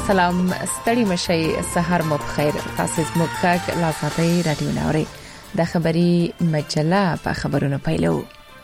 سلام ستړي مشي سحر مو بخیر تاسو زموږ غږ لاساتي رادیو ناوري د خبري مجله په خبرونو پیلو.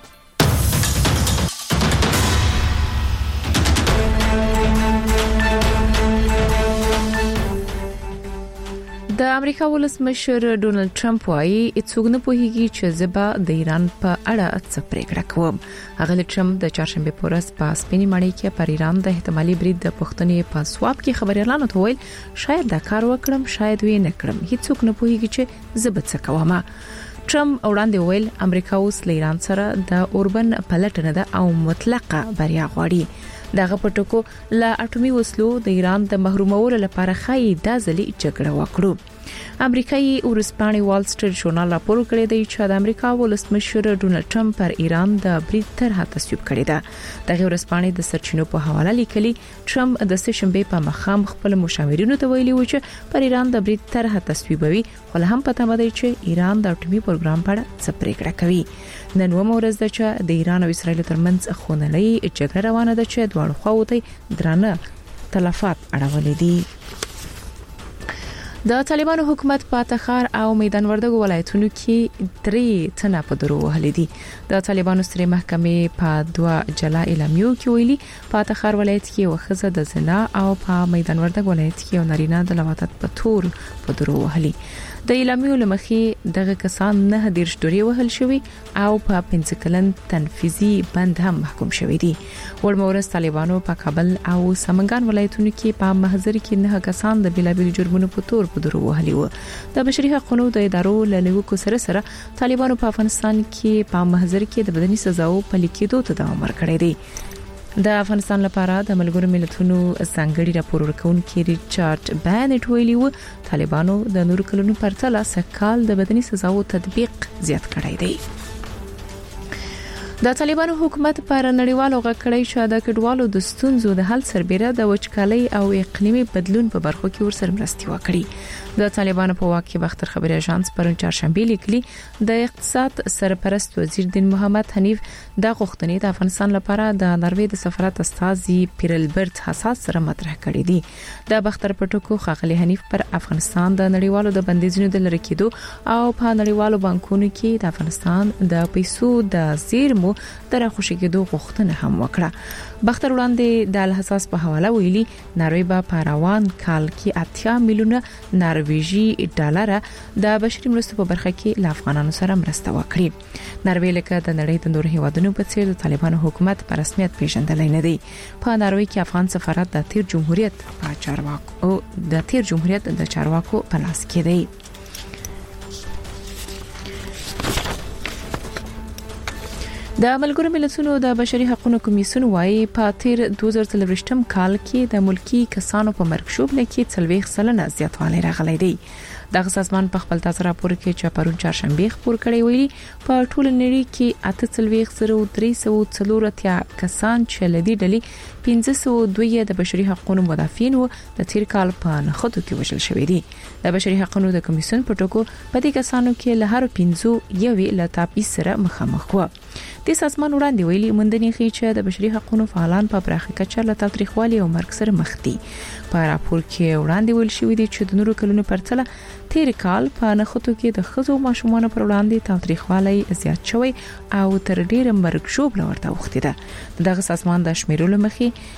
د امریکا ولسمشر ډونالد ټرمپ وايي څوک نه پوهیږي چې زبا د ایران په اړه څه پریکړه کوم. هغه ټرمپ د چهارشنبه په ورځ په سپینې ماڼۍ کې پر ایران د احتمالي برید د پښتنې په سواب کې خبريالانو ته ویل شاید دا کار وکړم شاید وی نه کړم هیڅوک نه پوهیږي چې زبا څه کوم. ټرمپ وړاندې ویل امریکا اوس له ایران سره د اوربن پلټنه ده او مطلقه بریا غواړي. دغه پټکو لا اټومي وسلو د ایران د محرومولو لپاره خای د ځلې جګړه وکړو. امریکایي ورسپانې وال سټریټ ژورنال راپور کړی دی چې د امریکا ولسمشر ډونالد ټرمپ پر ایران د برید طرحه تصویب کړې ده. دغه ورسپانې د سرچینو په حواله لیکلي ټرمپ د سشنبه په مخام خپل مشاورینو ته ویلي و چې پر ایران د برید طرحه تصویبوي خو هم پته مده چې ایران د اټومي پروګرام په اړه څه پریکړه کوي. نن ورځ د چې د ایران او اسرایل ترمنځ خونړۍ جګړه روانه ده چې دواړو خواو ته درانه تلفات اړولې دي. د طالبانو حکومت په تخار او میدان وردګو ولایتونو کې 3 تنه په درو وهلې دي. د طالبانو سترې محکمې په 2 جلا اعلامیو کې ویلي په تخار ولایت کې وخزه د زنا او په میدان وردګ ولایت کې یو نارینه د لواطت په تور په درو وهلې. د اعلامیو لمخې دغه کسان نه دیرش ډوري وهل شوی او په 5 کلن تنفيذي بند هم محکوم شوی دي. ورمورس طالبانو په کابل او سمنګان ولایتونو کې په محضر کې نه کسان د بلابل جرمونو په تور په درو وهلي و. د بشري حقوقو د ادارو لنیوکو سره طالبانو په افغانستان کې په محضر کې د بدني سزاو په لیکېدو ته دوام ورکړی دی. د افغانستان لپاره د ملګرو ملتونو څنګهړي راپور ورکونکي ریچارډ بانټ ویلي و طالبانو د نور کلونو پرتله سکهال د بدني سزاو تطبیق زیات کړی دی. د طالبانو حکومت پر نړیوالو غکړې شاده کډوالو د ستونزو د حل سربېره د وچکالۍ او اقلیمي بدلون په برخو کې ورسره مرستي وکړي. د طالبانو په واک کې بختر خبري اژانس پرون چهارشنبه لیکلي د اقتصاد سرپرست وزیر دین محمد حنیف د غوښتنې د افغانستان لپاره د نروې د سفارت استاذي پیرلبرت حساس سره مطرح کړی دی. د بختر پټکو خغلی حنیف پر افغانستان د نړیوالو د بندیزونو د لری کېدو او په نړیوالو بانکونو کې د افغانستان د پیسو د زیرمو در خوشی کېدو غوښتنه هم وکړه. بختر وړاندې د الحساس په حواله ویلي نروې په پاروان کال کې 80 میلیونه نرویجی ډالر د بشري مرستو په برخه کې له افغانانو سره مرسته وکړي. نروې لکه د نړۍ د نور هیوادونو په څیر د طالبانو حکومت په رسمیت پیژندل نه دی. په نروې کې افغان سفارت د تیر جمهوریت د چارواکو په لاس کې دی. د ملګرو ملتونو د بشري حقوقو کمیسیون وايي په تیر 2023م کال کې د ملکی کسانو په مرګ شوبله کې 40% زیاتوالی راغلی دی. دغه سازمان په خپل تازه راپور کې چې پرون چهارشنبه خبر کړی ویلي په ټول نړۍ کې 83,340 کسان چې لدی ډلې 502 د بشري حقوقو مدافعین وو د تیر کال په نخودو کې وژل شوې دي. د بشري حقوقو د کمیسیون په ټکو په دې کسانو کې له هر 5 یوې له تاپیس سره مخامخ وو. د سازمان وړاندې ویلي مندني خي چې د بشري حقوقو فعالان په پراخه کچه له تاریخوالي او مرګ سره مخ دي. په راپور کې وړاندې ویل شوی دی چې د نورو کلونو پرتله تیر کال په نخودو کې د خزو ماشومان پر وړاندې تاریخوالي زیات شوی او تر ډیره مرګ شوبله ورته وخت ده. دغه سازمان د شمیرولو مخې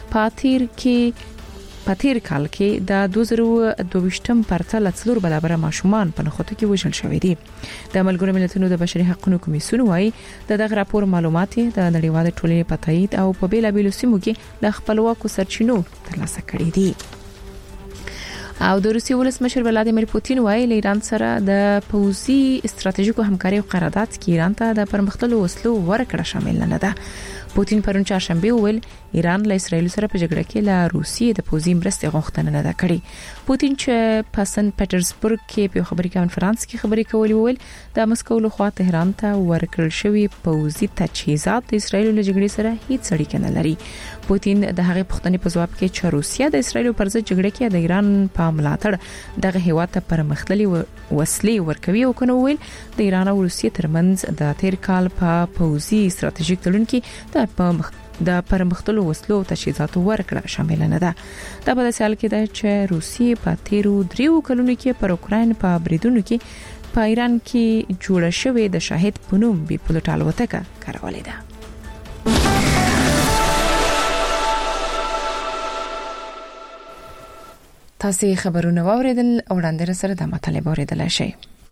په تیر کال کې د 2022م پرتله 4 برابر ماشومان په نخودو کې وژل شوی دي. د ملګرو ملتونو د بشري حقوقو کمیسیون وايي دغه راپور معلومات د نړیوال ټولنې په تایید او په بیلابیلو سیمو کې د خپلواکو سرچینو ترلاسه کړي دي. او د روسي ولسمشر ولادیمیر پوتین وايي له ایران سره د پوځي استراتیژیکو همکاري او قرارداد کې ایران ته د پرمختللو وسلو ورکړه شامل نه ده. پوتین پرون چهارشنبه ویل ایران له اسرایل سره په جګړه کې له روسیې د پوځي مرستې غوښتنه نه ده کړې. پوتین چې په سن پټرزبورګ کې په خبري کانفرنس کې خبري کولې ویل د مسکو له خوا تهران ته ورکړل شوی پوځي تجهیزات د اسرایل له جګړې سره هیڅ اړیکه نه لري. پوتین د هغې پوښتنې په جواب کې چې روسیا د اسرایل پر ضد جګړه کې د ایران په ملاتړ دغه هیواد ته پرمختللي وسلې ورکوي او کنه ویل د ایران او روسیې ترمنځ د تیر کال په پوځي استراتیژیک تړون کې د د پرمختللو وسلو او تجهیزاتو ورکړه شامل نه ده. دا په داسې حال کې ده چې روسیې په تیرو 3 کلونو کې پر اوکراین په بریدونو کې په ایران کې جوړه شوې د شاهد پونوم بي پلوټ الوتکه کارولې ده. تاسو خبرونه واوریدل او وړاندې سره د مطالعه اوریدل شي.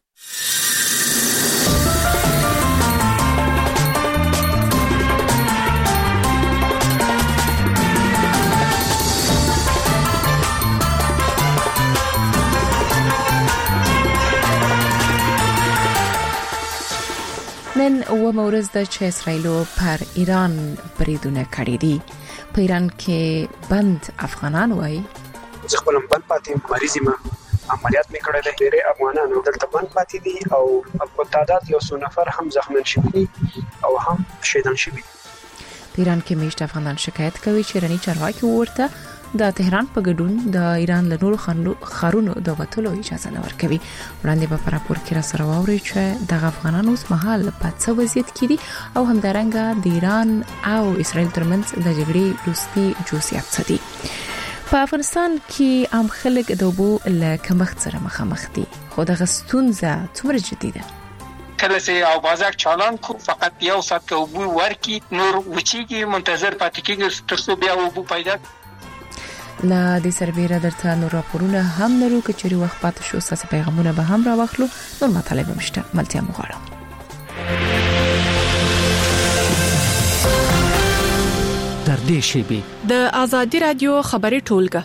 نن ورځ د چې اسرائیل پر ایران بریدونه کړي دي. په ایران کې بند افغانان وایي زه خپل بند پاتې مریض ما عملیات میکړل دي. ډېر افغانانو دلته بند پاتې دي او په تعداد یو څو نفر هم زخمن شوي دي او هم شهیدان شوي. په ایران کې میشت افغانان شکایت کوي چې رنی چارواکي ورته د تهران په ګډون د ایران له نورو خارونو د وټلو اجازه نه ورکوي. وړاندې په راپور کې را سره واوري چې د افغانانو اوس مهال په څه وضعیت کې دي او همدارنګه د ایران او اسرائیل ترمنځ د جګړې وروستي جزئیات څه دي. په افغانستان کې عام خلک د اوبو له کمښت سره مخامخ دي، خو د غستونزه څومره جدي ده؟ کله چې او بازار چالان کو فقط یو سات کې اوبو ورکی نور وچیږي منتظر پاتې کېږي تر څو بیا اوبو پیدا. لا د سربېره درته نور راپورونه هم لرو که چېرې وخت پاتې شو ستاسو پیغامونه به هم راوخلو. نور مطالب مشته ملتیا مغواړم. در دې شیبه د آزادي رادیو خبري ټولګه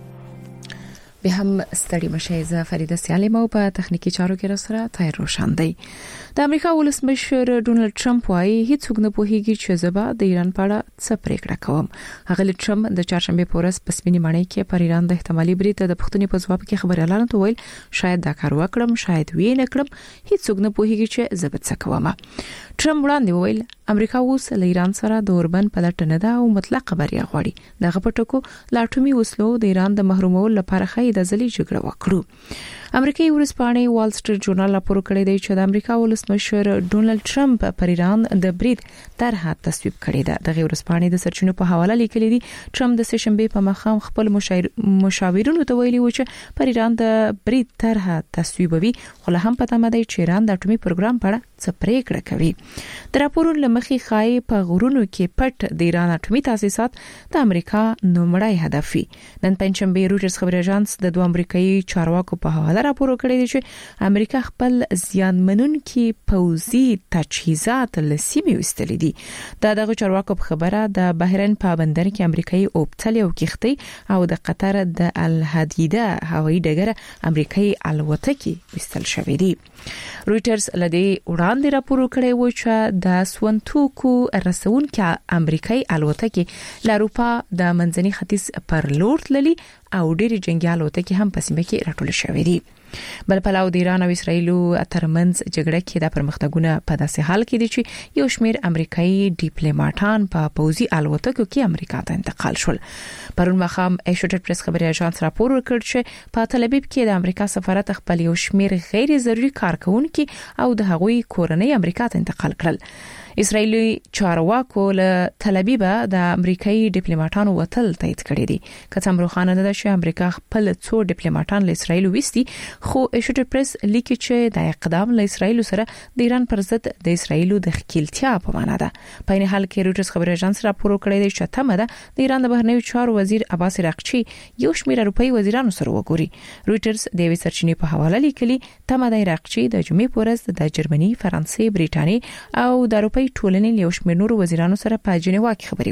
به هم ستړي مشه. زه فریده سیالم او په تخنیکی چارو کې را سره تایر روشن دی. د امریکا ولسمشر ډونالد ټرمپ وايي هیڅوک نه پوهیږي چې زبا د ایران په اړه څه پریکړه کوم. هغه ټرمپ د چهارشنبه په ورځ په سپینې ماڼۍ کې پر ایران د احتمالي برید د پښتنې په ځواب کې خبريالانو ته ویل شاید دا کار وکړم شاید وې نه کړم، هیڅوک نه پوهیږي چې زه به څه کوم. ټرمپ وړاندې ویل امریکا اوس له ایران سره د اوربن په لټه نه ده او مطلق بریا غواړي. دغه پټکو لا اټومي وسلو د ایران د محرومولو لپاره خې د ځلې جګړه وکړو. امریکایي ورځپاڼې وال سټریټ جورنال راپور کړی دی چې د امریکا ولسمشر ډونالد ټرمپ پر ایران د برید طرحه تصویب کړې ده. د ورځپاڼې د سرچینو په حواله لیکلي دي ټرمپ د سشنبه په مخام خپل مشاورینو ته ویلي و چې پر ایران د برید طرحه تصویبوي، خو له هم پته مده چې ایران د اټومي پروګرام په اړه څه پریکړه کوي. د راپورونو لمخې خای په غرونو کې پټ د ایران اټومي تاسیسات د امریکا نومړی هدف وي. نن پنځشنبه رویټرز خبري اژانس د دوه امریکایي چارواکو په حواله راپور کړی دی چې امریکا خپل زیانمنونکي پوځي تجهیزات له سیمې وستلې دي. دغه چارواکو په خبره د بحرین په بندر کې امریکایي اوبتل او کښتۍ او د قطر د الحدیده هوایي ډګر امریکایي الوتکې وستل شوې دي. رویټرز لدی وړاندې راپور کړی و چې د سونتوکو رسونکو امریکایي الوتکې له اروپا د منځني ختیځ پر لور تللي او ډېری جنگي الوتکې هم په سیمه کې راټول شوې دي. بل پلاو د ایران او اسرایل ترمنځ جګړه کې د پرمختګونه په داسې حال کې دي چې یو شمېر امریکایي ډیپلوماټان په پوځي الوتکو کې امریکا ته انتقال شول. پرون مخام ایشوټر پریس خبري اژانس راپور ورکړ چې په تل ابیب کې د امریکا سفارت خپل یو شمېر غیر ضروري کارکونکو او د هغوی کورنۍ امریکا ته انتقال کړل. اسرایلی چارواکو له تل ابیب د امریکایي ډیپلوماټانو وتل تایید کړی دي. کڅم روخانه ده چې امریکا خپل څو ډیپلوماټان له اسرایل وستي، خو ایشوټر پریس لیکي چې د اقدام له اسرایل سره د ایران پر ضد د اسرایل د خکیلتیا په معنا ده. په این حال کې رویټرز خبري اژانس راپور کړی دی چې تمه ده د ایران د بهرنیو چارو وزیر عباس راقچی یو شمېر اروپایي وزیرانو سره وګوري. رویټرز د وی سرچینې په حواله لیکلي تمه ده راقچی د جمعې په ورځ د جرمني، فرانسې، بریټانیا او د اروپایي ټولنې له یو شمېر نورو وزیرانو سره په جنیوا کې خبري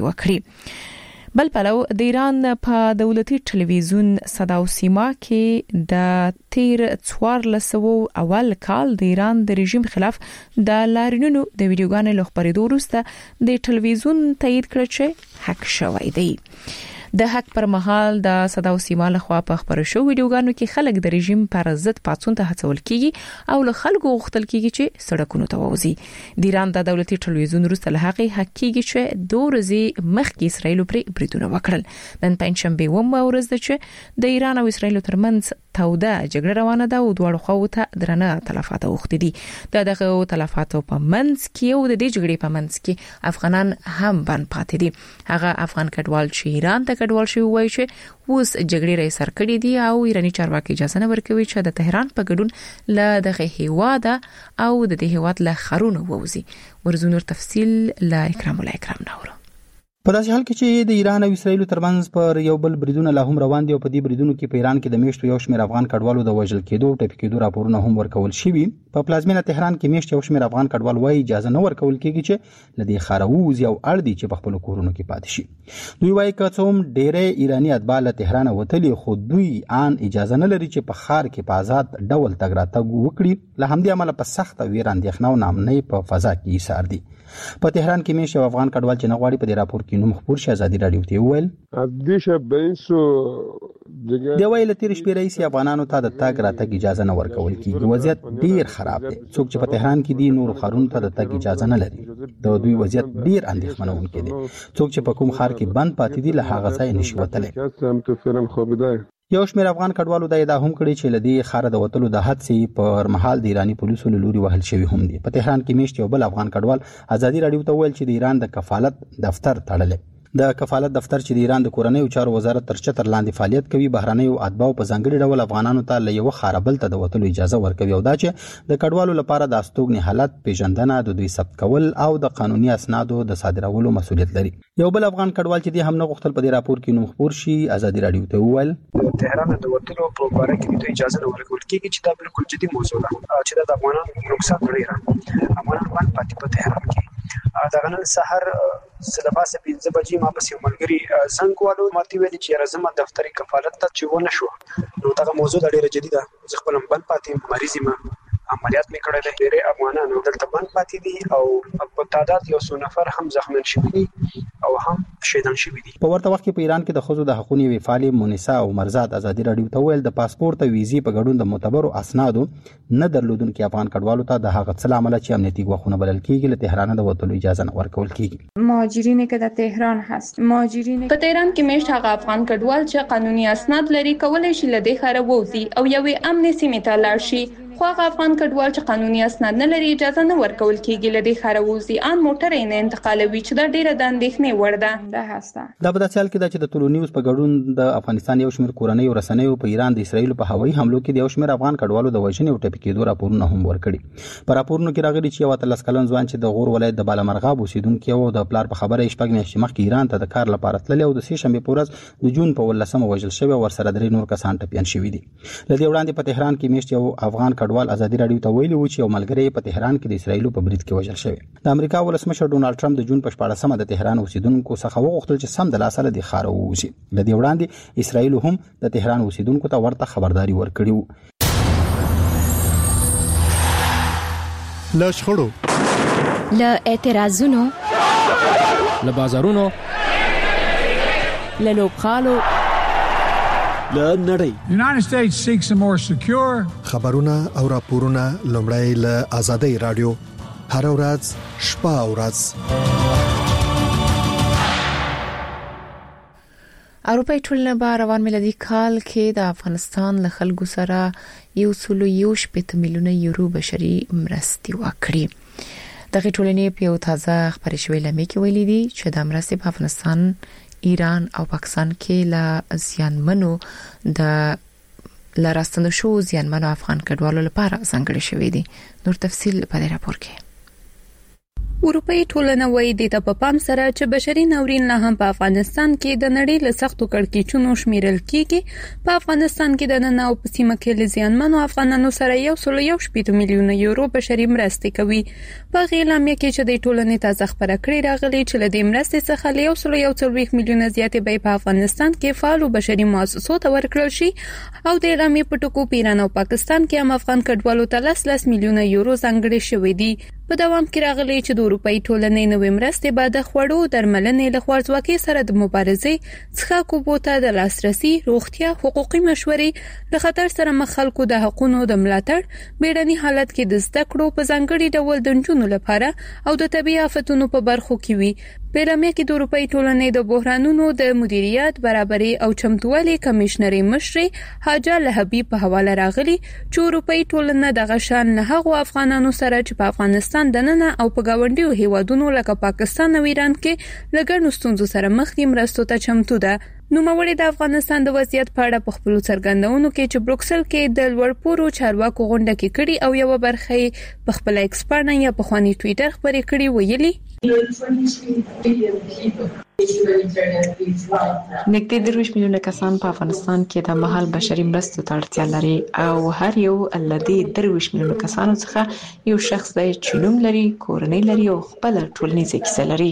وکړي. بل پلو د ایران په دولتي ټلویزیون صدا او سیما کې د تیر 1400 اول کال د ایران د رژیم خلاف د لارینونو د ویډیوګانو لخبرېدو وروسته د ټلویزیون تایید کړ چې هک شوی دی. د حق پر مهال د صدا او سیما لخوا په خبرو شو ویډیوګانو کې خلک د رژیم پر ضد پاتون ته هڅول کیږي او له خلکو غوښتل کیږي چې سړکونو ته ووزي. د ایران د دولتي ټلویزیون وروسته له هغه حق کیږي چې 2 ورځې مخکې اسرائیل پر بریدونه وکړل. نن پنځشنبه ورځ ده چې د ایران او اسرائیل ترمنځ توده جګړه روانه ده او دواړو خواو ته درنه تلفات اوښتي دي. دغه تلفاتو په منځ کې او د دې جګړې په منځ کې افغانان هم بند پاتې دي. هغه افغان کډوال چې ایران ته کډوال شوی وایي چې اوس جګړې رې سر کړې دي او ایرانی چارواکي اجازه نه ورکوي چې د تهران په ګډون له دغه هیواد او د دې هیواد له خرونو ووزي. ورزونور تفصیل لا اکرام نورو. په داسې حال کې چې د ایران او اسرایل ترمنځ پر یو بل بریدونه لا هم روان دي او په دې بریدونو کې په ایران کې د میشتو یو شمېر افغان کډوالو د وژل کېدو او ټپي کېدو راپورونه هم ورکول شوي. په پلازمینه تهران کې میشت یو شمېر افغان کډوال وايي اجازه نه ورکول کېږي چې لدې خاروز یو اړ دي چې په خپل کورونو کې پاتې شي. دوی وايي که څوم ډېرې ایرانی اتباع له تهران وتلي خو دوی ان اجازه نه لري چې په ښار کې په آزاد ډول تګ راتګ وکړي. له همدې امله په سخت ویره اندېښنه او ناامنۍ په فضا کې ایثار دي. په تهران کې میشت یو افغان کډوال چې نغواړي په دې راپور کې نوم خبر شي ازادي رادیو ته ویل دی وایي له تیر شپې رئیس افغانانو ته د تګ راتګ اجازه نه ورکول کیږي. وضعیت ډیر خراب دی. څوک چې په تهران کې دي نور خارونو ته د تګ اجازه نه لري. د دوی وضعیت ډیر اندېښمنونکی دی. څوک چې په کوم خار کې بند پاتې دي له هغه ځای نشي وتلی. یو شمېر افغان کډوالو دا ادعا هم کړې چې لدی خار د وتلو د حادثې پر مهال د ایرانی پولیسو له لوري وهل شوی هم دي. په تهران کې میشت یو بل افغان کډوال ازادي رادیو ته ویل چې د ایران د کفالت دفتر تړلې. د کفالت دفتر چې د ایران د کورنیو چارو وزارت تر چتر لاندې فعالیت کوي بهرانیو اتباع په ځانګړي ډول افغانانو ته له یو خاربل ته د وتلو اجازه ورکوي او دا چې د کډوالو لپاره د استوګنې حالت پیژندنه د دوی ثبت کول او د قانوني اسنادو د صادرولو مسؤلیت لري. یو بل افغان کډوال چې هم نه غوښتل په دې راپور کې نوم خبر شي ازادي رادیو ته وویل تهران د وتلو په اړه کې د اجازه نه ورکول کېږي چې دا بالکل جدي موضوع ده چې د افغانانو نقصان لري. افغانان باندې پاتې په تهران کې دا غنن سحر سلباسه 15 بجې ما پس یو ملګری زنګ والو ماته ویل چې راځم دفتري کفالت ته چې ونه شو. نو دا موضوع ډیره جدي ده. زه خپل بند پاتې مریض ما عملیات می کړل. ډېر افغانان دلته بند پاتې دي او په تعداد یو څو نفر هم زخمن شوي دي او هم شهیدان شوي دي. په ورته وخت کې په ایران کې د خزو د حقوقي وفالي مونیسا او مرزاد ازادي رادیو ته ویل د پاسپورت او ویزې په ګډون د معتبرو اسنادو نه درلودونکو افغان کډوالو ته د هغه څه عمل چې امنیتي غوښتنه بلل کېږي له تهران د وتلو اجازه نه ورکول کېږي. مهاجرینی که در تهران هست مهاجرین په تهران کې میشت هغه افغان کډوال چې قانوني اسناد لري کولای شي له دې خره ووزي او یوې امن سیمې ته لاړ شي. خو هغه افغان کډوال چې قانوني اسناد نه لري اجازه نه ورکول کېږي له دې خره ووزي ان موټر یې نه انتقالوي چې دا ډیره د اندېښنې وړ ده. دا هسته دا په داسې حال کې ده چې د ټولو نیوز په ګډون د افغانستان یو شمېر کورنۍ رسنیو په ایران د اسرایل په هوایي حملو کې د یو شمېر افغان کډوالو د وژنې او ټپي کېدو راپورونه هم ورکړي. په راپورونو کې راغلي چې یو 13 کلن ځوان چې د غور ولایت د بالامرغاب اوسیدونکو او د پلار په خبره شپږ میاشتې مخکې ایران ته د کار لپاره تللی او د سې شنبې په ورځ د جون په 18 وژل شوی او ورسره درې نور کسان ټپيان شوي دي. لدې وړاندې په تهران کې میشت یو افغان کډوال ازادي رادیو ته ویلي و چې یو ملګری په تهران کې د اسرایل په برید کې وژل شوی. د امریکا ولسمشر ډونالد ټرمپ د جون په 14مه د تهران اوسیدونکو څخه وغوښتل چې سم د لاسه د خارو ووزي. لدې وړاندې اسرایل هم د تهران اوسیدونکو ته ورته خبرداري ورکړي و. له شخړو له اعتراضونو له بازارونو له لوبخالو له نړۍ United States seeks a more secure خبرونه او راپورونه لومړی له آزادۍ رادیو هر ورځ شپه او ورځ. اروپای ټولنه به روان میلادي کال کې د افغانستان له خلکو سره 1.8 میلیونه یورو بشري مرستې وکړي. دغه ټولنې په یو تازه خبري شوی لمه کې ویلي دي چې د مرستې په افغانستان، ایران او پاکستان کې لا زیانمنو د لراستنو شو زیانمنو افغان کډوالو لپاره ځانګړي شوی دي. نور تفصیل په دې راپور کې. اروپای ټولنه وایي د په پام سره چې بشري ناورین نه هم په افغانستان کې د نړۍ له سختو کړکېچونو شمیرل کیږي. په افغانستان کې د نن او په سیمه کې لزیانمنو افغانانو سره 1.8 میلیونه یورو بشري مرستې کوي. په غیلامه کې چې د ټولنې تازه خبره کړې راغلي چې له دې مرستې څخه 1.4 میلیونه زیاتې به په افغانستان کې فعال بشري مؤسسو ته ورکړل شي او د اعلامیې په ټکو ایران او پاکستان کې هم افغان کډوالو ته 10 میلیونه یورو ځانګړي شوي دي. په دوام کې راغلي چې د اروپای ټولنې نوې مرستې به د خوړو، درملنې، له خوارځواکۍ سره د مبارزې، څښاک اوبو ته د لاسرسي، روغتیا، حقوقي مشورې، د خطر سره مخ خلکو د حقوقو د ملاتړ، بیړني حالت کې د زده کړو په ځانګړي ډول د نجونو لپاره او د طبي آفتونو په برخو کې وي. په اعلامیه کې د اروپאי ټولنې د بحرانونو د مدیریت برابري او چمتووالي کمشنري مشر حاجه لهبي په حواله راغلي چې اروپאי ټولنه د غشان نه هغو افغانانو سره چې په افغانستان دننه او په گاونډیو هیوادونو لکه پاکستان او ایران کې لګړنو ستونزو سره مخ دي مرستو ته چمتو ده. نوموړي د افغانستان د وضعیت په اړه په خپل څرګندونو کې چې بروکسل کې د لوړپوړو چارواکو غونډه کې کړي او یو برخه په خپل ایکسپرټ یا په خواني ټوئیټر خبرې کړي ویلي نږدې 30 میلیونه کسان په افغانستان کې د مهال بشري مرستو ته اړتیا لري او هر یو لدی 30 میلیونه کسانو څخه یو شخص دی چې نوم لري، کورنۍ لري او خپل ټولنیزه کیسه لري.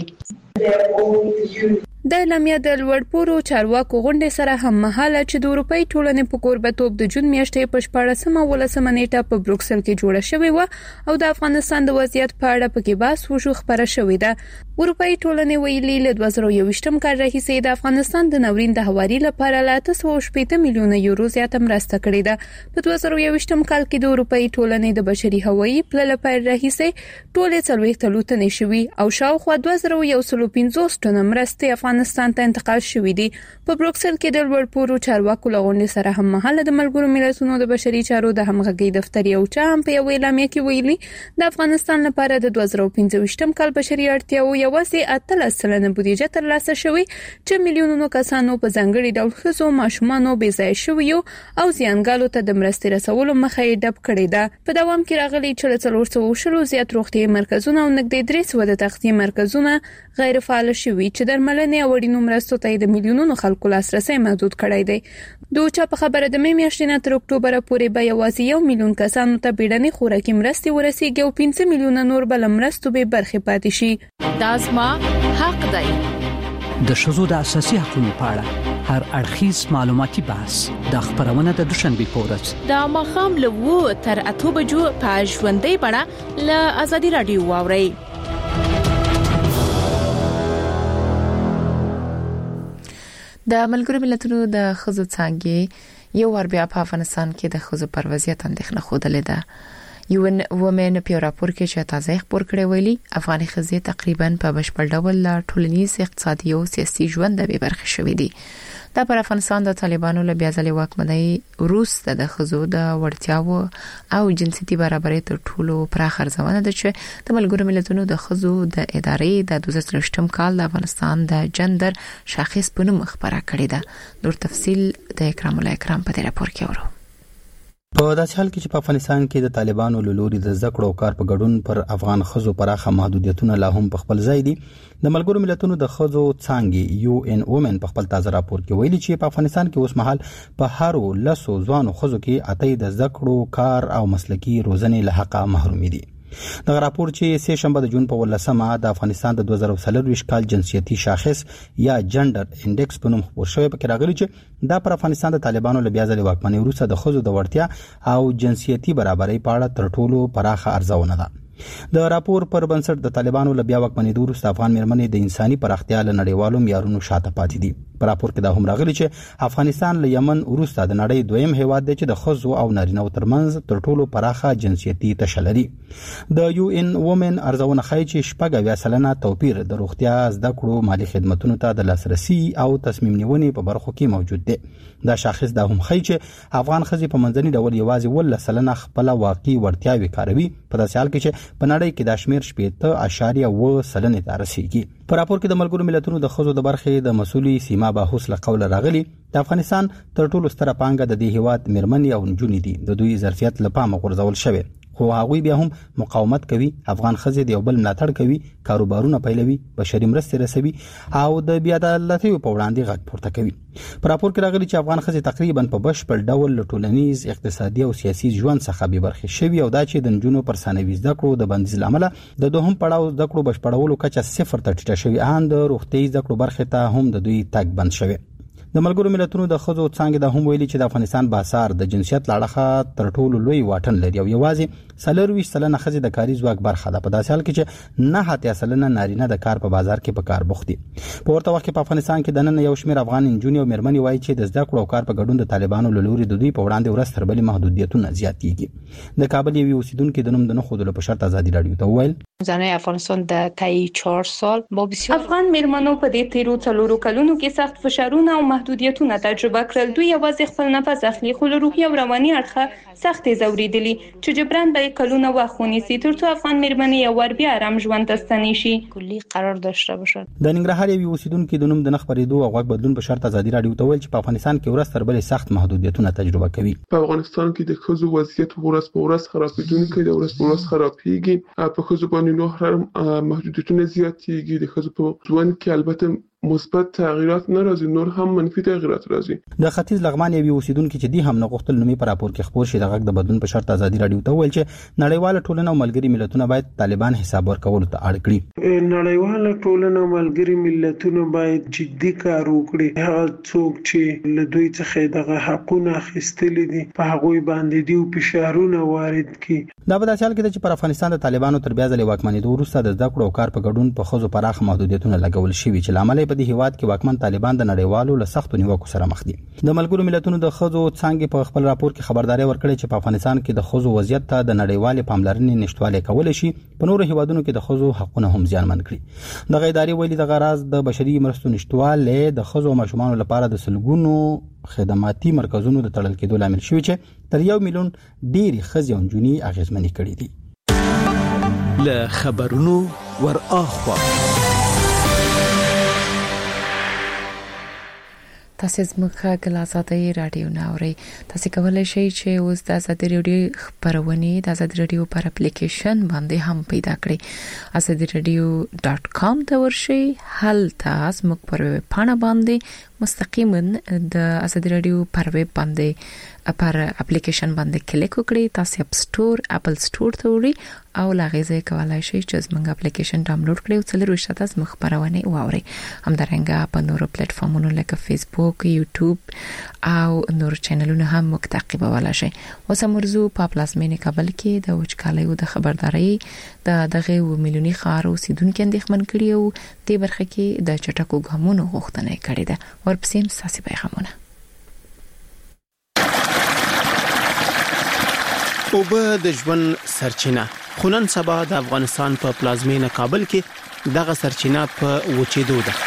د اعلامیه د لوړپوړو چارواکو غونډې سره هم مهاله چې د اروپאי ټولنې په کوربتوب د جون میاشتې په 14 نیټه په بروکسل کې جوړه شوې و او د افغانستان د وضعیت په اړه پکې بحث وشو خبره شوې ده. اروپאי ټولنې ویلي له 2021م کال راهیسې د افغانستان د ناورین د هواري لپاره 880 میلیونه یورو زیاته مرسته کړې ده. په 2021م کال کې د اروپאי ټولنې د بشري هوایي پل لپاره راهیسې ټولې 40 تلوتنې شوي او شاوخوا 2150 ټن مرسته افغانستان ته انتقال شوې دي. په بروکسل کې د لوړپوړو چارواکو لغونډې سره هم مهاله د ملګرو ملتونو د بشري چارو د همغږي دفتر یو چا هم په اعلامیه کې ویلي د افغانستان لپاره د 2015م کال بشري اړتیاو یوازې 18% بودیجه ترلاسه شوې چې میلیونونو کسانو په ځانګړي ډول ښځو، ماشومانو، بېځایه شویو او زیانګالو ته د مرستې رسولو مخه یې ډب کړې ده. په دوام کې راغلي چې 420 زیات روغتیايي مرکزونه او نږدې 300 د تغذیه مرکزونه غیر فعال شوي چې درملنې او وړینو مرستو ته د میلیونونو خلکو لاسرسي محدود کړی دی. دوی په خبره د مې میاشتې نه تر اکتوبر پورې به یوازې 1 میلیون کسانو ته بیړنۍ خوراکي مرستې ورسیږي او 15 میلیونه نور بل مرستو به برخه پاتې شي. دازما حق دی. د شذو د اساسي حقوقو په اړه هر اړخیز معلوماتي بحث د خبرونه د دوشنبه په ورځ د ماخام له 2 تر 8 بجو په ژوندۍ بڼه له ازادي رادیو واوري. د ملګرو ملتونو د ښځو څانګې یو ور بیا په افغانستان کې د ښځو پر وضعیت اندېښنه خوده ده. یون وومن په راپور کې چې تازه خبر کړی ویلي افغاني ښځې تقریبا په بشپړ ډول ټولنیز، اقتصادي او سیاسي ژوند د برخه شوې دي. دا پر افغانستان د طالبانو له بیا ځلې واکمنۍ وروسته د ښځو د وړتیاو او جنسيتي برابرۍ تر ټولو پراخ ارزونه ده چې د ملګرو ملتونو د ښځو د ادارې د 2023م کال د افغانستان د جندر شاخص په نوم خبره کړې ده. نور تفصيل د اکرام الله اکرام په راپور کې ورو. په داسې حال کې چې په افغانستان کې د طالبانو له لوري د زده کړو او کار په ګډون پر افغان ښځو پراخه محدودیتونه لا هم په خپل ځای دي. د ملګرو ملتونو د ښځو څانګې یو ان وومن په خپل تازه راپور کې ویلي چې په افغانستان کې اوس مهال په هر 10 ځوانو ښځو کې 8 د زده کړو، کار او مسلکي روزنې له حقه محروم دي. د راپور چې سه شنبه د جون په 18مه د افغانستان د 2024 کال جنسيتي شاخص یا جندر انډیکس په نوم خبر شوی په راغلی چې دا پر افغانستان د طالبانو له بیا ځلې واکمنۍ وروسته د ښځو د وړتیا او جنسيتي برابرۍ په اړه تر ټولو پراخه ارزونه ده. د راپور پر بنسټ د طالبانو له بیا واکمنۍ وروسته افغان مېرمنې د انساني پراختیا له نړیوالو معیارونو شاته پاتې دي. په راپور کې دا هم راغلی چې افغانستان له یمن وروسته د نړۍ دویم هیواد دی چې د ښځو او نارینه‌و ترمنځ تر ټولو پراخه جنسيتي تشه لري. د یو ان وومن ارزونه ښیي چې 80% توپیر د روغتیا، زده کړو، مالي خدماتو ته د لاسرسي او تصمیم نیونې په برخو کې موجود دی. دا شاخص دا هم ښیي چې افغان ښځې په منځني ډول یوازې 10% خپل واقعي وړتیاوې کاروي، په داسې حال کې چې په نړۍ کې د شمیر 0.8% ته رسیدي. په راپور کې د ملګرو ملتونو د ښځو د برخې د مسؤلي سیما باحوس له قوله راغلي د افغانستان تر ټولو ستره پانګه د دې هیواد مېرمنې او نجونې دي. د دوی ظرفیت له پامه غورځول شوی خو هغوی بیا هم مقاومت کوي. افغان ښځې د یو بل ملاتړ کوي، کاروبارونه پیلوي، بشري مرستې رسوي او د بیا عدالتۍ په وړاندې غږ پورته کوي. په راپور کې راغلي چې افغان ښځې تقریبا په بشپړ ډول له ټولنیز، اقتصادي او سیاسي ژوند څخه بې برخې شوي او دا چې د نجونو پر ثانوي زده کړو د بندیز لامل د دوهم پړاو زده کړو بشپړولو کچه 0 ته ټیټه شوې، ان د روغتیايي زده کړو برخه ته هم د دوی تګ بند شوی. د ملګرو ملتونو د ښځو څانګې د هم ویلي چې د افغانستان بازار د جنسیت لاړه تر ټولو لوی واټن لري او یوازې 40% ښځې د کاري ځواک برخه ده، په داسې حال کې چې 9% نارینه د کار په بازار کې په کار بوخت دي. په ورته وخت کې په افغانستان کې د نن یو شمېر افغان انجونې او مېرمنې وایي چې د زده کړو او کار په ګډون د طالبانو له لوري د دوی په وړاندې ورځ تر بلې محدودیتونه زیاتېږي. د کابل یو اوسیدونکو د نوم د نه ښودلو په شرط ازادي راډیو ته وویل زنای افغانستان در طی 4 سال با بسیار افغان مېرمنو په دې تیرو 4 کلونو کې سخت فشارونه او محدودیتونه تجربه کړل. دوی یوازې خپل نفس اخلي خو له روحي او رواني اړخه سخت زوریدلي چې جبران به کلونه وخت ونیسي ترڅو افغان مېرمنې یو ور بیا آرام ژوند ته ستنې شي. کلی قرار داشته باشند. د ننګرهار یو اوسیدونکو د نوم د نه خبرېدو او غږ بدلون په شرط ازادي راډیو ته ویل چې په افغانستان کې ورځ تر بلې سخت محدودیتونه تجربه کوي. په افغانستان کې د ښځو وضعیت ورځ په ورځ خرابېدونکی دی، ورځ په ورځ خرابېږي. په ښځو باندې نور محدودیتونه زیاتېږي. د ښځو په ژوند کې البته مثبت تغیرات نه راځي، نور هم منفي تغیرات راځي. د ختیځ لغمان یو اوسیدونکو چې دی هم نه غوښتل نومي پر راپور کې خبر شي د غږ د بدلون په شرط ازادي راډیو ته ویل چې نړیواله ټولنه او ملګري ملتونه باید طالبان حساب ورکول ته اړ کړي. نړیواله ټولنه او ملګري ملتونه باید جدي کار وکړي. هغه څوک چې له دوی څخه دغه حقونه اخیستلي دي په هغه باندې دی فشارونه وارد کړي. دا په داسې حال کې چې پر افغانستان د طالبانو تر بیا ځلې واکمنېدو وروسته د زده کړو او کار په ګډون په ښځو پراخ محدودیتونه لګول شوي چې لامل په دې هیواد کې واکمن طالبان د نړیوالو له سختو نیوکو سره مخ دي. د ملګرو ملتونو د ښځو څانګې په خپل راپور کې خبرداري ورکړې چې په افغانستان کې د ښځو وضعیت ته د نړیوالې پاملرنې نشټوالی کول شي په نورو هیوادونو کې د ښځو حقونه هم زیانمن کړي. د غیداري ویلي د غراز د بشري مرستو نشټوالی د ښځو او ماشومانو لپاره د سلګونو خدماتي مرکزونو د تړل کېدو لامل شوی چې تر 1 میلیون ډېری ښځې او نجونې اغېزمنې کړي دي. له خبرونو ور اخوا تاسو زموږه د آزادۍ رادیو ناوري. تاسو کولای شئ چې اوس د آزادۍ رادیو خبرونه د آزادۍ رادیو پر اپلیکیشن باندې هم پیدا کړئ. azadiradio.com ته ورشئ. هلته زموږ پر ویب پاڼه باندې مستقیما د آزادۍ رادیو پر ویب باندې پر اپلیکیشن باندې کلیک وکړئ. تاسو اپ سٹور اپل سٹور ته وړئ او لاغې کولای شئ چې زموږ اپلیکیشن ډاونلوډ کړئ او څلور وشته زموږ خبرونه واورئ. همدارنګه په نورو پلیټ فارمونو لکه فیسبوک، یوټیوب او نور چینلونه هم موږ تعقیبولای شئ. اوس موضوع په پلازمینه کابل کې د وچکالۍ د خبرداري د دغه میلیوني خار اوسیدونکو اندېښمن کړي او د برخه کې د چټکو ګامونو غوښتنه کړې ده. ورپسې ساسي پیغامونه. اوبه د ژوند سرچینه خونن سبا د افغانستان په پلازمینه کابل کې دغه سرچینه په وچېدو ده.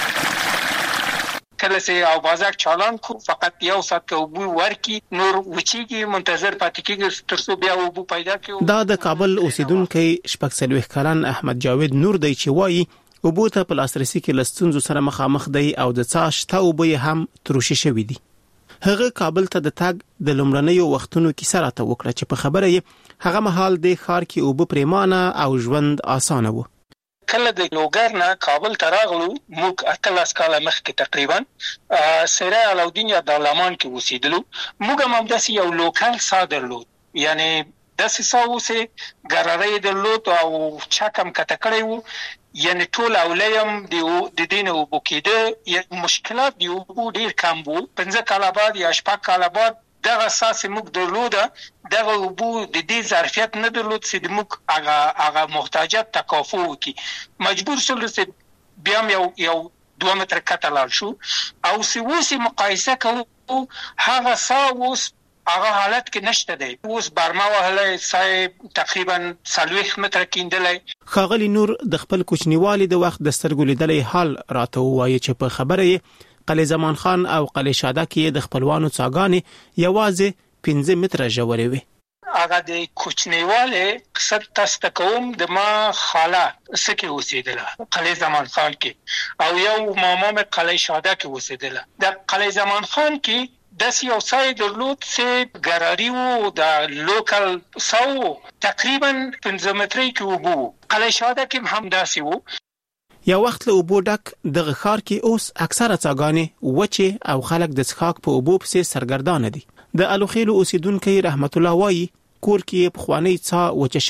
کله چې او بازار چالان کو فقط یو سات کې وبو ورکی نور وچیږي منتظر پاتې کېږي ترڅو بیا وبو پیدا کړي. دا د کابل اوسیدونکو شپږ سلويخ کلن احمد جاوید نور دی چې وایي وبو ته په لاسرسي کې لستونزو سره مخامخ دی او د څاش ته وبو هم تروشي شوی دی. هغه کابل ته د تاګ د لومړنیو وختونو کې سره ته وکړه چې په خبره یې هغه مهال د ښار کې اوبه پریمانه او ژوند اسانه و. کله د لوګر نه کابل ته راغلو موږ 18 کال مخکې تقریبا سره علاودین یا دارالمان کې اوسېدلو. موږ هم داسې یو لوکال صادرلو یعنی داسې ساوسه ګرارې درلود او چاکم کته کړی وو یعنی ټول اولیم د دین او بوکیده مشکلات دی او ډیر کم وو. 15 کال بعد یا 8 کال بعد دغه اساس موږ درلوده دغه وبو د دې ظرفیت نه درلود چې موږ هغه محتاجات تکافو وکي. مجبور شول چې بیا یو 2 متر کتلال شو او سوسي مقایسه کوو هغه ساوس هغه حالت کې نشته دی. اوس برما وهله صاحب تقریبا 40 متر کیندلای. خاغلی نور د خپل کوچنیوالي د وخت د سترګو لیدلې حال راته وایي چې په خبره یې قلی زمان خان او قلی شاده کې د خپلوانو څاګانې یوازې 15 متره ژورې وي. هغه د کوچنیواله قصد تاسو کوم د ما خاله سکه اوسېدله قلی زمان خان کې او یو ماما مې قلی شاده کې اوسېدله. د قلی زمان خان کې داس یو سای درلود چې ګراری وو د لوکل ساو تقریبا 15 مترې کې وبو. قلی شاده کې هم داسې وو. یو وخت له اوبو ډک دغه ښار کې اوس اکثره څاګانې وچې او خلک د څښاک په اوبو پسې سرګردانه دي. د الوخیلو اوسیدونکو رحمت الله وایي کور کې په خوانی څا وچه شوی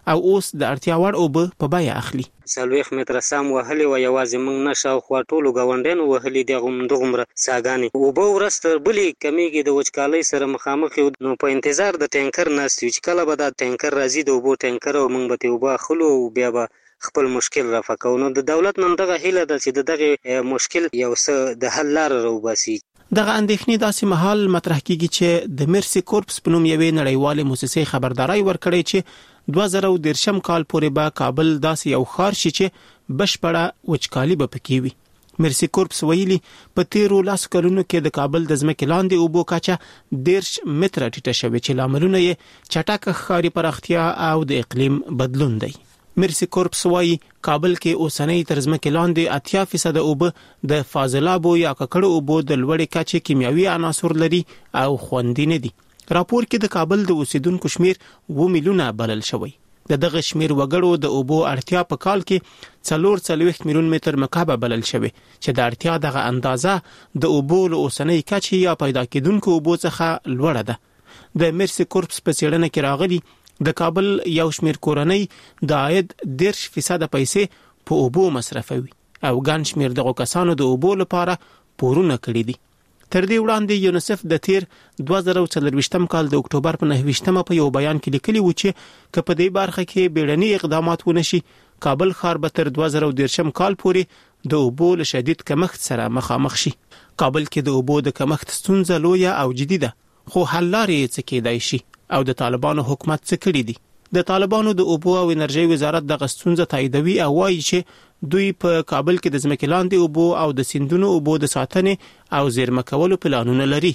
او اوس د اړتیا وړ اوبه په بیه اخلي. 40 متره سم وهلي و یوازې موږ نشو خو ټولو غونډینو وهلي دغه ساګانی اوبه ورسته بلی کمیږي د وچکالۍ سره مخامخ نو په انتظار د ټانکر ناستو چې کله به دا ټانکر راځي د اوبو ټانکر او موږ به ته اوبه خلو بیا به خپل مشکل رافع کوو. نو د دولت نن دغه هیله ده چې دغه مشکل یو څه د حل لار راوباسي. دغه اندېښنې داسې مهال مطرح کیږي چې د مرسي کورپس په نوم یوې نړیوالې مؤسسې خبرداري ورکړې چې 2013 کال پورې به کابل داسې یو ښار شي چې بشپړه وچکالي به پکې وي. مرسي کورپس ویلي په تیرو لاس کلونو کې د کابل د ځمکې لاندې اوبو کچه 10 متره ټیټه شوې چې لاملونه یې چټک ښاري پراختیا او د اقلیم بدلون دی. مرسي کورپس وايي کابل کې اوسنۍ تر ځمکې لاندې 80% اوبه د فاضلابو یا ککړو اوبو د لوړې کچې کیمیاوي عناصر لري او خوندي نه دي. راپور کې د کابل د اوسیدونکو شمیر 2 میلیونه بلل شوی. دغه شمیر وګړو د اوبو اړتیا په کال کې 440 میلیون متر مکعب بلل شوی چې د اړتیا دغه اندازه د اوبو له اوسنۍ کچې یا پیدا کېدونکو اوبو څخه لوړه ده. د مرسي کورپس په څېړنه کې راغلي د کابل یو شمیر کورنۍ د عاید 10% پیسې په اوبو مصرفوي او ګڼ شمیر دغه کسانو د اوبو لپاره پورونه کړی دي. تر دې وړاندې یونیسف د تیر 2024 کال د اکتوبر په 9 په یو بیان کې لیکلی و چې په دې برخه کې بیړني اقدامات ونشي کابل ښار به تر 2013 کال پورې د اوبو له شدید کمښت سره مخامخ شي. کابل کې د اوبو د کمښت ستونزه لویه او جدي ده خو حل لارې څه کېدای شي او د طالبانو حکومت څه کړی دي. د طالبانو د اوبو او انرژي وزارت د غستونزه تاییدوي او وایي چې دوی په کابل کې د ځمکې لاندې اوبو او د سیندونو اوبو د ساتنې او زیرمه کولو پلانونه لري.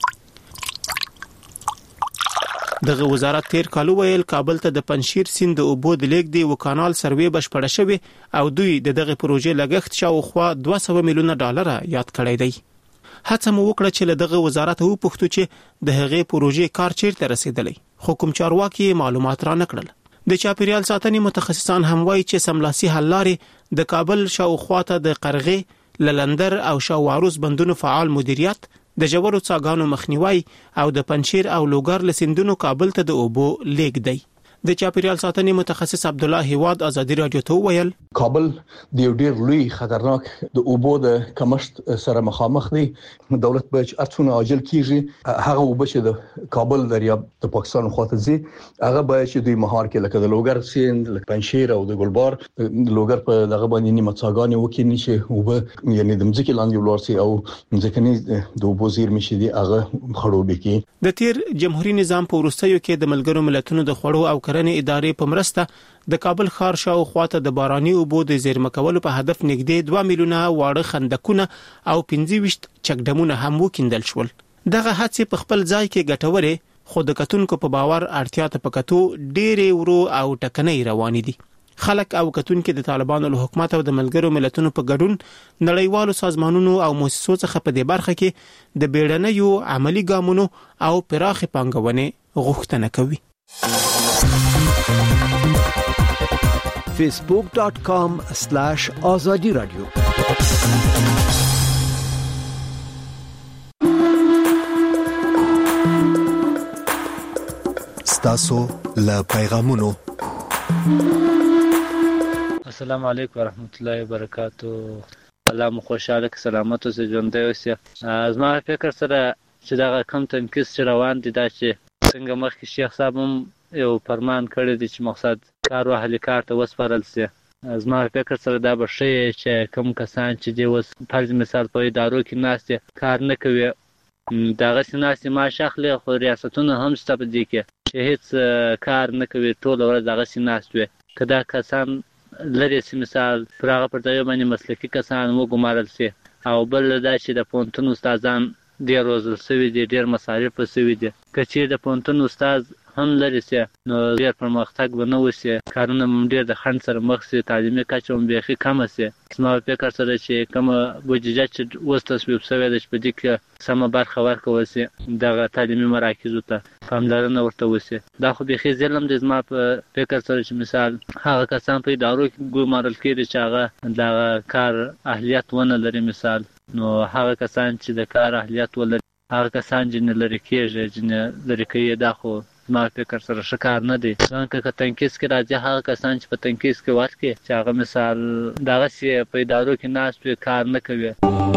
دغه وزارت تیر کال ویل کابل ته د پنشیر سیند د اوبو د لیک دی و کانال سروې بشپړه شوی او دوی دغه پروژې لګښت شاوخوا 200 میلیونه ډالر یاد کړی دی. هڅه مو وکړه چې دغه وزارت وو پښتو چې د هغې پروژې کار چیرته رسیدلی خو کوم چارواکي معلومات را نکړل. د چاپیریال ساتنې متخصصان هم وایي چې سملاسي حل لارې د کابل شاوخواته د قرغې للندر او شاوعروس بندونو فعال مدیریت د جوړو څاګانو مخنیوي او د پنشیر او لوګر لسندونو کابل ته د اوبو لیک دی. د چاپیریال ساتنې متخصص عبد الله هیواد ازادي رادیو ته ویل کابل د یو ډیر لوی خطرناک د اوبو د کمښت سره مخامخ دی. دولت به ارڅونه عاجل کیږي هغه اوبه چې د کابل دریاب د پاکستان خواته ځي هغه به چې دوی مهار کې لکه د لوګر سیند لکه پنشیر او د ګلبار لوګر په دغه باندې نیمه څاګانې وکړي چې اوبه یعنی د مځکې لاندې ولورسي او مځکني د اوبو زیرمې شي دي هغه خړوبې کې. د تیر جمهوریت نظام په وروستیو کې د ملګرو ملتونو د خړو او کرنې ادارې په مرسته د کابل ښار شاوخواته د باراني اوبو د زیرمه کولو په هدف نږدې 2 میلیونه واړه خندقونه او 25 چکډمونه هم وکیندل شول. دغه هڅې په خپل ځای کې ګټورې خو د کتونکو په باور اړتیا ته پکاتو ډېرې ورو او ټکنۍ روان دي. خلک او کتونکو د طالبانو له حکومت او د ملګرو ملتونو په ګډون نړیوالو سازمانونو او مؤسسو څخه په دې برخه کې د بیړنیو عملی ګامونو او پراخ پانګونې غوښتنه کوي. facebook.com/azadi radio ستاسو له پیغامونو. السلام علیکم ورحمت الله وبرکاتو. الله مو خوشاله که سلامت اوسئ ژوندی اوسئ. زما فکر سره چې دا کم تنکیس چې روان دي دا چې څنګه مخکې شیخ صاحب هم یو فرمان کړی دی چې مقصد کار او اهل کار ته وسپارل شي. زما فکر سره دا به ښه چې کوم کسان چې دی وس فرض مثال په ادارو کې ناست کار نه کوي دغه سناست معاش اخلي خو ریاستونه هم ستاسو دي کې چې هیڅ کار نه کوي ټول ورځ دغه سناست وي. کدا کسان لري چې مثال پراغه پر ځای باندې مسلکي کسان وګمارل شي او بل دا چې د پونتون استادان ډیر روزل شوي دي ډیر مصارف شوي دي کچې د پونتون استاد هم لري چې نو ډیر پرمختګ ونه وشي کارونه ډیر د خند سره مخ شي تعلیمي کچه هم بیخي کم شي. زما فکر سره چې کوم بودیجه چې اوس تصویب شوی دی په دې کې سمه برخه ورکول شي دغه تعلیمي مراکزو ته پاملرنه ورته وشي. دا خو بیخي ظلم دی. زما په فکر سره چې مثال هغه کسان په ادارو کې ګمارل کېږي چې هغه دغه کار اهلیت ونه لري مثال نو هغه کسان چې د کار اهلیت ولري هغه کسان چې نه لري کېږي چې نه لري کوي دا خو ما فکر سره شکار نه دي ځکه که تنکیس کې راځي هغه کسان چې په تنکیس کې ورکې چې هغه مثال دغه شی په ادارو کې ناست وي کار نه کوي.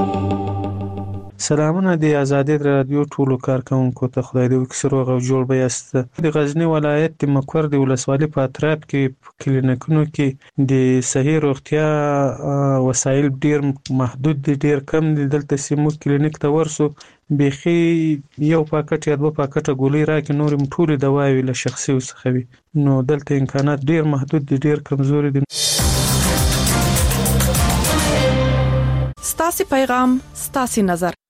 سلامونه د آزادي رادیو ټولو کارکونکو ته خدای دې وکړي روغ او جوړ به یاست. د غزنی ولایت د مکور د ولسوالۍ په اطراف کې کلینیکونو کې د صحي روغتیا وسایل ډیر محدود دي ډیر کم دي. دلته سیمو کلینیک ته ورسو بيخي یو پاکټ یا دوه پاکټه ګولۍ راکې نورم ټول دواوی له شخصي وسخوي نو دلته امکانات ډیر محدود دي ډیر کمزوري دي. ستاسو پیغام ستاسو نظر